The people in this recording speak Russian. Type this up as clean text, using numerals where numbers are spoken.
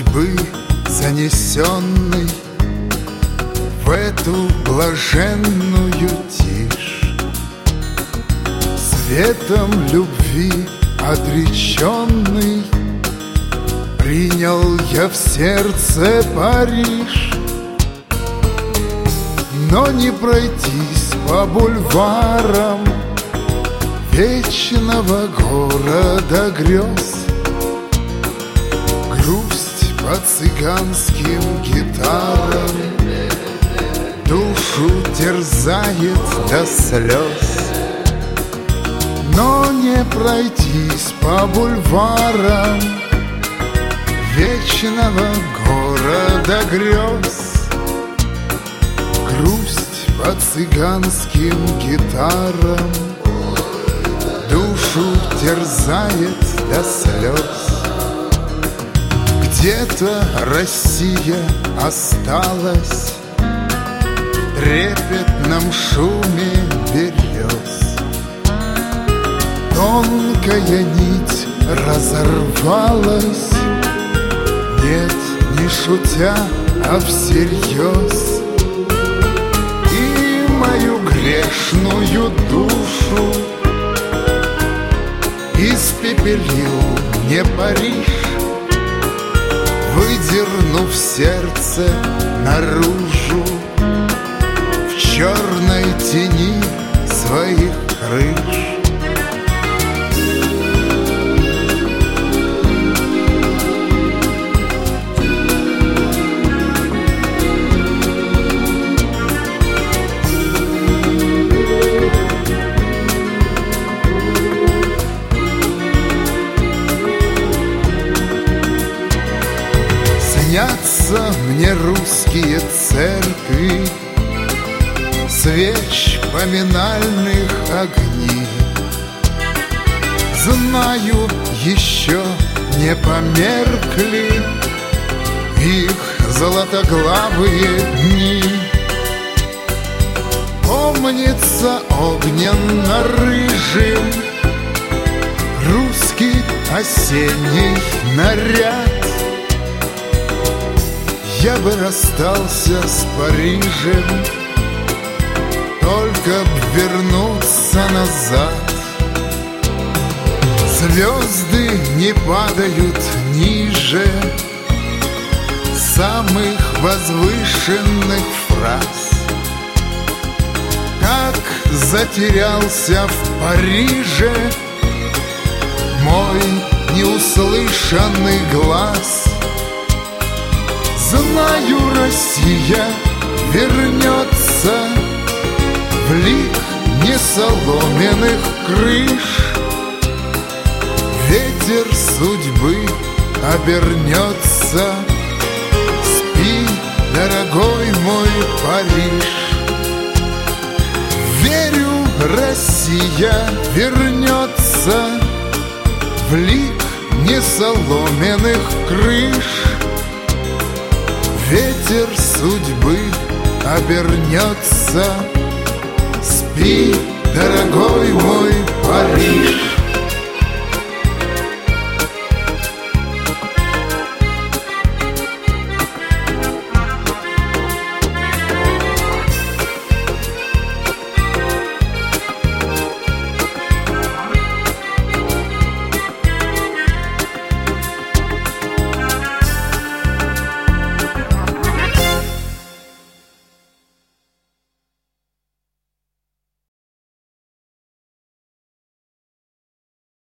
судьбы занесенный в эту блаженную тишь. Светом любви отреченный принял я в сердце Париж. Но не пройтись по бульварам вечного города грез. Грусть по цыганским гитарам душу терзает до слез. Но не пройтись по бульварам вечного города грез. Грусть по цыганским гитарам душу терзает до слез. Где-то Россия осталась в трепетном шуме берез. Тонкая нить разорвалась, нет, не шутя, а всерьез. И мою грешную душу испепелил не Париж, выдернув сердце наружу в черной тени своих крыш. Снятся мне русские церкви, свеч поминальных огней. Знаю, еще не померкли их золотоглавые дни. Помнится огненно-рыжим русский осенний наряд. Я бы расстался с Парижем, только б вернуться назад. Звезды не падают ниже самых возвышенных фраз. Как затерялся в Париже мой неуслышанный глаз. Знаю, Россия вернется в лик несоломенных крыш. Ветер судьбы обернется. Спи, дорогой мой Париж. Верю, Россия вернется в лик несоломенных крыш. Ветер судьбы обернется. Спи, дорогой мой Париж.